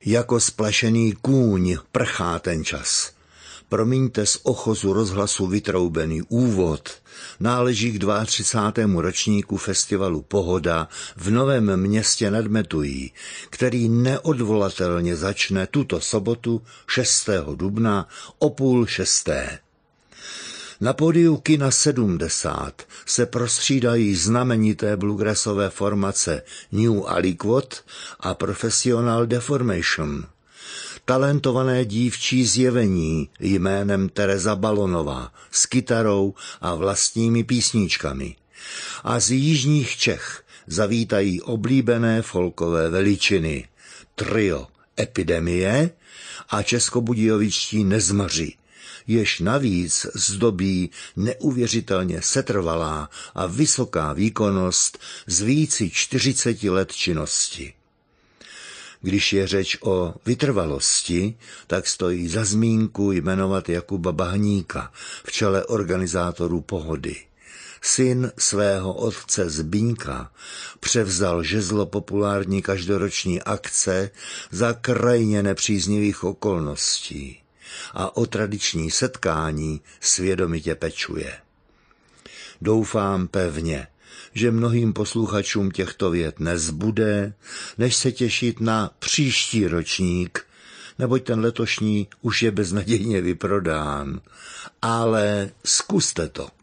Jako splašený kůň prchá ten čas. Promiňte z ochozu rozhlasu vytroubený úvod. Náleží k 32. ročníku festivalu Pohoda v Novém Městě nad Metují, který neodvolatelně začne tuto sobotu 6. dubna o 5:30. Na pódiu Kina 70 se prostřídají znamenité bluegrassové formace New Aliquot a Professional Deformation. Talentované dívčí zjevení jménem Tereza Balonová s kytarou a vlastními písničkami. A z jižních Čech zavítají oblíbené folkové veličiny trio Epidemie a českobudějovičtí Nezmaři, jež navíc zdobí neuvěřitelně setrvalá a vysoká výkonnost z víci 40 let činnosti. Když je řeč o vytrvalosti, tak stojí za zmínku jmenovat Jakuba Bahníka v čele organizátorů Pohody. Syn svého otce Zbyňka převzal žezlo populární každoroční akce za krajně nepříznivých okolností a o tradiční setkání svědomitě pečuje. Doufám pevně, že mnohým posluchačům těchto vět nezbude, než se těšit na příští ročník, neboť ten letošní už je beznadějně vyprodán. Ale zkuste to.